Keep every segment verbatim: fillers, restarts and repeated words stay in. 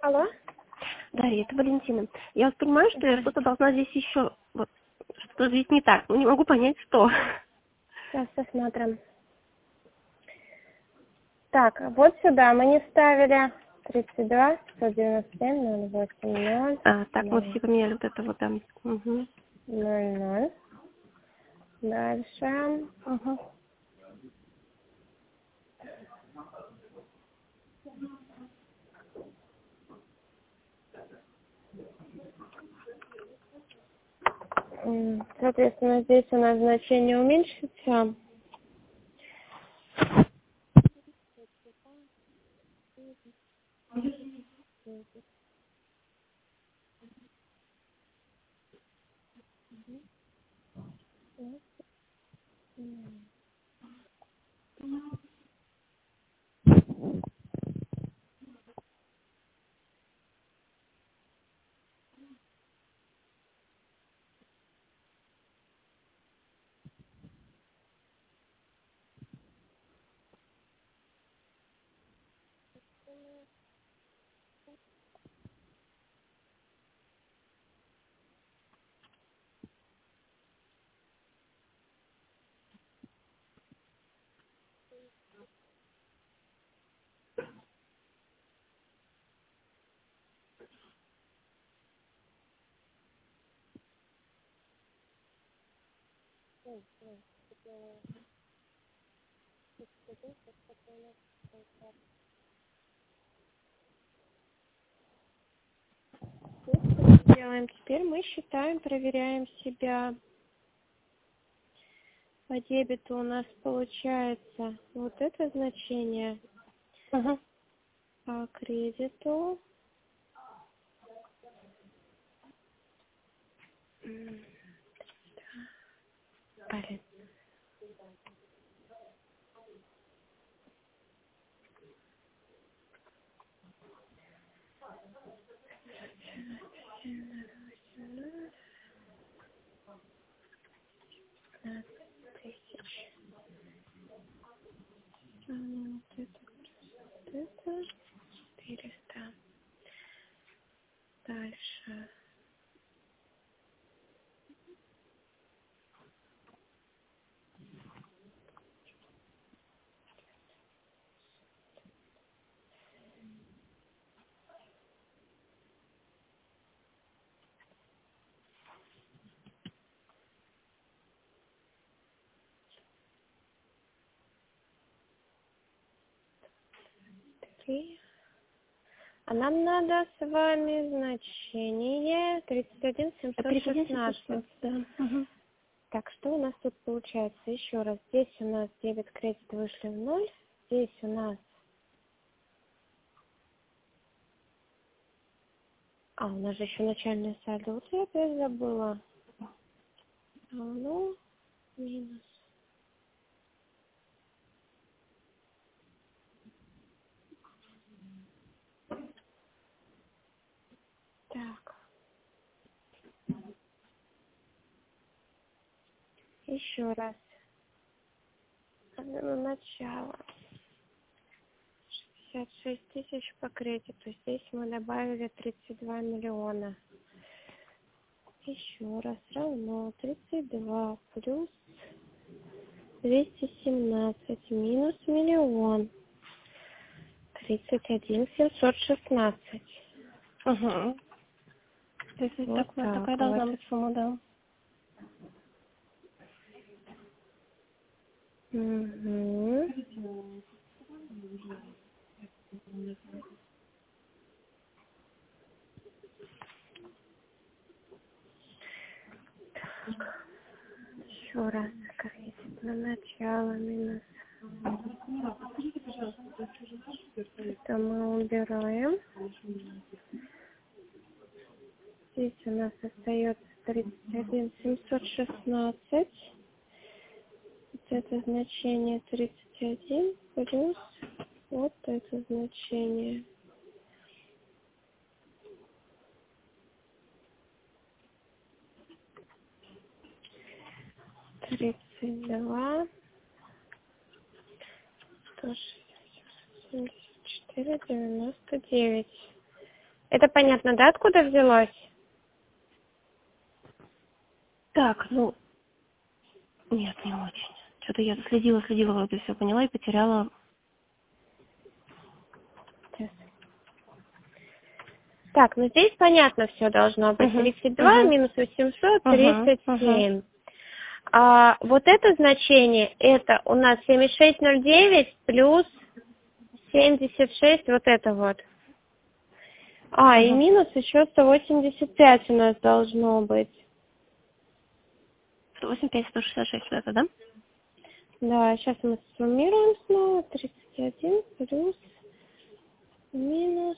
Алло? Дарья, это Валентина. Я вот понимаю, что я что-то должна здесь еще, вот, что-то здесь не так, но не могу понять, что. Сейчас посмотрим. Так, вот сюда мы не ставили тридцать два, сто девяносто семь, ноль восемь, ноль, А, так, мы ноль, все поменяли вот это вот там. Угу. ноль, ноль. Дальше. Угу. М, Соответственно, здесь у нас значение уменьшится. Делаем. Теперь мы считаем, проверяем себя. По дебету у нас получается вот это значение. Угу. По кредиту. М, Блин. тысяч. Ну, вот это, вот это. четыреста. Дальше. Три. А нам надо с вами значение тридцать один семьсот шестнадцать. Да. Угу. Так, что у нас тут получается? Еще раз. Здесь у нас дебет, кредит вышли в ноль. Здесь у нас... А, у нас же еще начальная сальдо. Вот я опять забыла. А, ну, минус. Так. Еще раз. На начало. шестьдесят шесть тысяч по кредиту. Здесь мы добавили тридцать два миллиона. Еще раз равно тридцать два плюс двести семнадцать минус миллион. тридцать один семьсот шестнадцать. Угу. То есть Вот такая, так такая вот. должна быть сумма, да. Угу. Еще раз. Кредит на начало минус. Это мы убираем. Здесь у нас остается тридцать один семьсот шестнадцать. Вот это значение тридцать один плюс вот это значение. тридцать два, сто шестьдесят четыре, девяносто девять. Это понятно, да, откуда взялось? Так, ну, нет, не очень. Что-то я следила, следила, вроде все поняла и потеряла. Сейчас. Так, ну здесь понятно все должно быть. Угу, тридцать два угу, минус восемьсот угу, тридцать семь. угу. А вот это значение, это у нас семьдесят шесть ноль девять плюс семьдесят шесть, вот это вот. А, и Угу. минус еще сто восемьдесят пять у нас должно быть. сто восемьдесят пять, сто шестьдесят шесть, вот это, да? Да, сейчас мы суммируем снова. тридцать один плюс минус.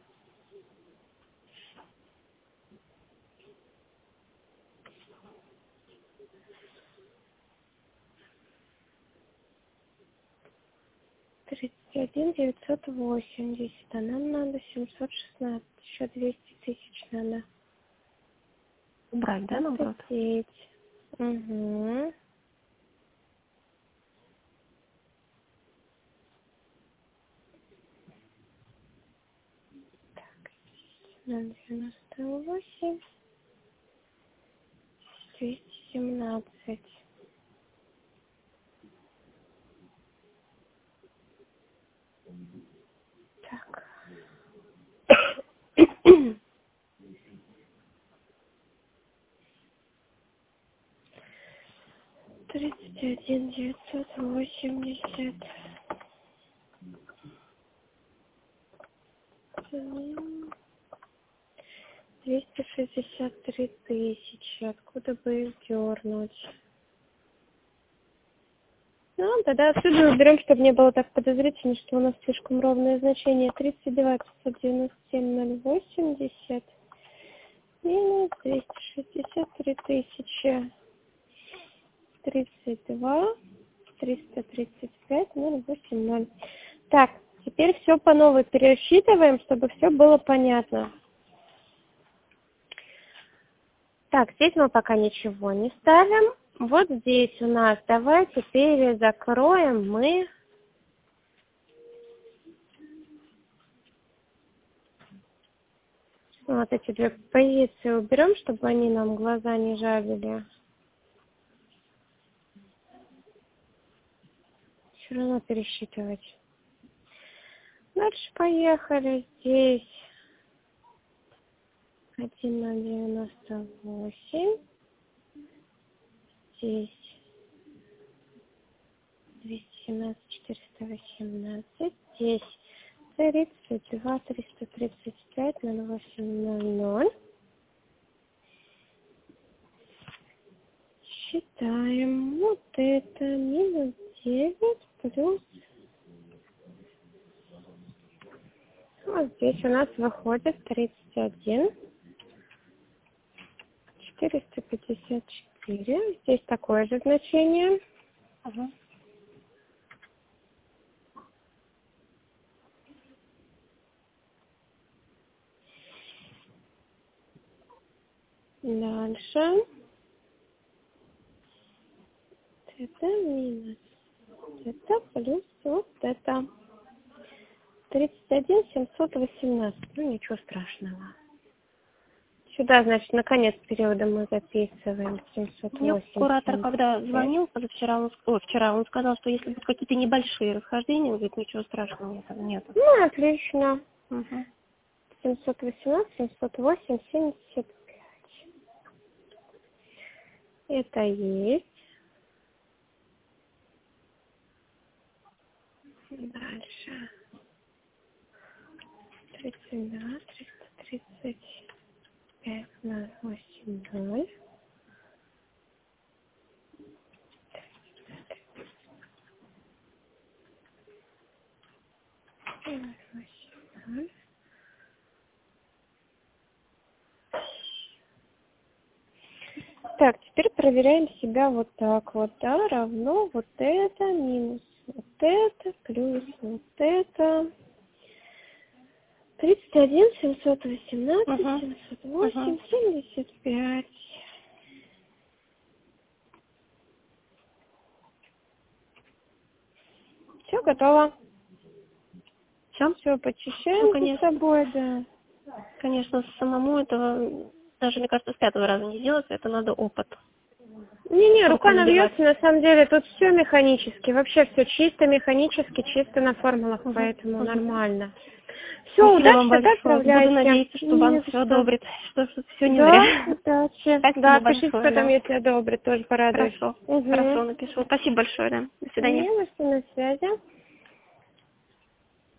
тридцать один девятьсот восемьдесят, а нам надо семьсот шестнадцать, еще двести тысяч надо. Убрать, да, наоборот? Сеть. Угу. Так, ноль девяносто восемь, двести семнадцать. Так. тридцать один девятьсот восемьдесят. двести шестьдесят три тысячи. Откуда бы их дернуть? Ну, тогда отсюда уберем, чтобы не было так подозрительно, что у нас слишком ровное значение. тридцать два пятьсот девяносто семь ноль восемьдесят минус двести шестьдесят три тысячи. тридцать два триста тридцать пять ноль восемь ноль. Так, теперь все по новой пересчитываем, чтобы все было понятно. Так, здесь мы пока ничего не ставим. Вот здесь у нас, давай теперь закроем мы вот эти две позиции, уберем, чтобы они нам глаза не жабили. Все равно пересчитывать. Дальше поехали. Здесь один ноль девяносто восемь. Здесь двести семнадцать четыреста восемнадцать. Здесь тридцать два триста тридцать пять ноль восемь ноль ноль. Считаем. Вот это минус девять плюс. Вот здесь у нас выходит тридцать один четыреста пятьдесят четыре. Здесь такое же значение. Угу. Дальше. Это минус. Это плюс вот это. тридцать один семьсот восемнадцать. Ну, ничего страшного. Сюда, значит, на конец периода мы записываем семьсот Мне куратор, восемьдесят. когда звонил позавчера, он, о, вчера, он сказал, что если будут какие-то небольшие расхождения, он говорит, ничего страшного этого нет. Ну, отлично. Угу. семьсот восемнадцать, семьсот восемь, семьдесят пять. Это есть. Дальше. тридцать два триста тридцать пять ноль восемь ноль. ноль восемь ноль. Так, теперь проверяем себя вот так вот, да, равно вот это минус вот это плюс вот это. тридцать один семьсот восемнадцать Угу. семьсот восемь Угу. семьдесят пять. Все готово. Все? Все, Ну, почищаем за конечно. собой, да. Конечно, самому этого даже, мне кажется, с пятого раза не сделать, это надо опыт. Не-не, рука Руку навьется, на самом деле тут все механически, вообще все чисто механически, чисто на формулах, Угу, поэтому угу. нормально. Все, Спасибо удачи, вам тогда большое. Буду отправляйте. надеяться, что Не банк за все что. одобрит, что все не Да, зря. удачи. Спасибо Да, пишите большое, потом, да. если одобрят, тоже порадуюсь. Хорошо, Угу. хорошо, напишу. Спасибо большое, да. До свидания. Не за что, на связи.